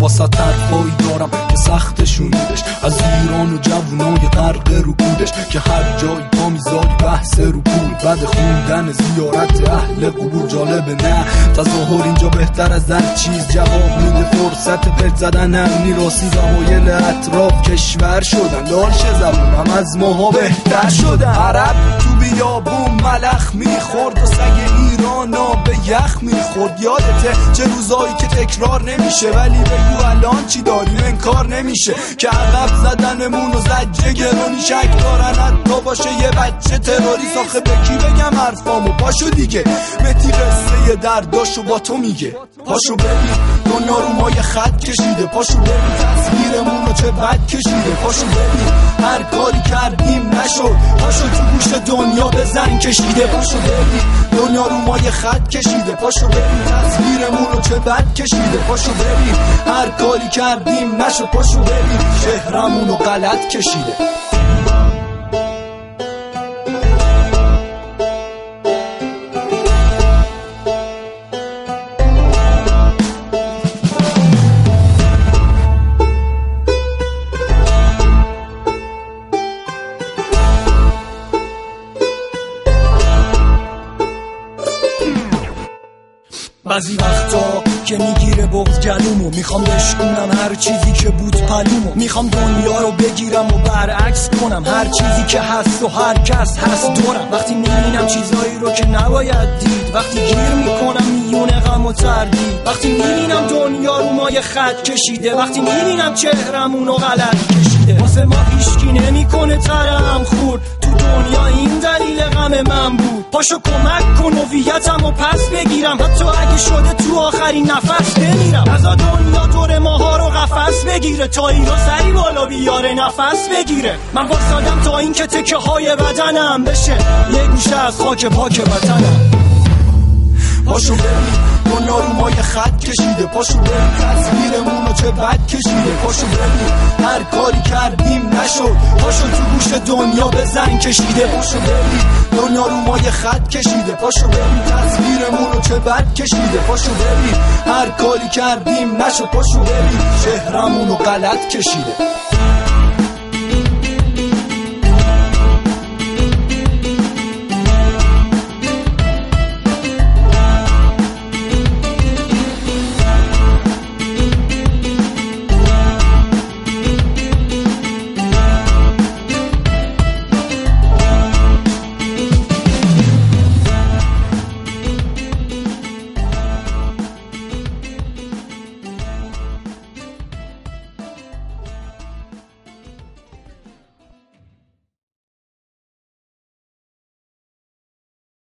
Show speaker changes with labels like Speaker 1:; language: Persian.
Speaker 1: واسه طرفایی دارم که سختشونیدش، از ایران و جوونای غرق رکودش که هر جایی پا میذاری بحث رو پول، بعد خوندن زیارت اهل قبور. جالبه نه تظاهر اینجا بهتر از هر چیز جواب میده، فرصت پرت زدن امنی راستی وحایل اطراف کشور شدن، لالش زبونم از ماها بهتر شدن. عرب تو بیابون ملخ میخورد و سگ ایرانا به یخ میخورد. یادته چه روزایی که تکرار نمیشه، ولی بگو الان چی داریم انکار نمیشه که عقب زدنمون و زجه گرونی شک دارن حتی باشه یه بچه تروریست. آخه به کی بگم حرفامو؟ پاشو دیگه متی قصه درداشو با تو میگه. پاشو ببین دنیا رو ما یه خط کشیده، پاشو ببین تصویرمون رو چه بد کشیده، پاشو ببین هر کاری کردیم نشد، پاشو تو گوش دنیا به زن کشیده، پاشو ببین دنیا رو ما یه خط کشیده، پاشو ببین تصویرمون رو چه بد کشیده، پاشو ببین هر کاری کردیم نشد، پاشو ببین شهرمون رو غلط کشیده. بعضی وقتا که میگیره بغض گلومو، میخوام بشکنم هر چیزی که بود پلومو، میخوام دنیا رو بگیرم و برعکس کنم هر چیزی که هست و هر کس هست دورم. وقتی میبینم چیزایی رو که نباید دید، وقتی گیر میکنم میون غم و تردید، وقتی میبینم دنیا رو ما یه خط کشیده، وقتی میبینم چهرمون رو غلط کشیده. واسه ما هیچکی نمیکنه ترم خورد تو دنیا، این دلیل غم من بود. پاشو کمک کن هویتمو پس بگیرم، حتی اگه شده تو آخرین نفس بمیرم. از دنیا دور ماها رو قفس بگیره، تا اینا سری بالا بیاره نفس بگیره. من واسادم تا این که تکه های بدنم بشه یه گوشه از خاک پاک وطنم. پاشو ببین دنیا رو ما یه خط کشیده، پاشو ببین تصویرمون رو چه بد کشیده، پاشو ببین هر کاری کردیم نشد، پاشو تو گوش دنیا به زن کشیده، پاشو ببین دنیا رو ما یه خط کشیده، پاشو ببین تصویرمون رو چه بد کشیده، پاشو ببین هر کاری کردیم نشد، پاشو ببین شهرمون رو غلط کشیده.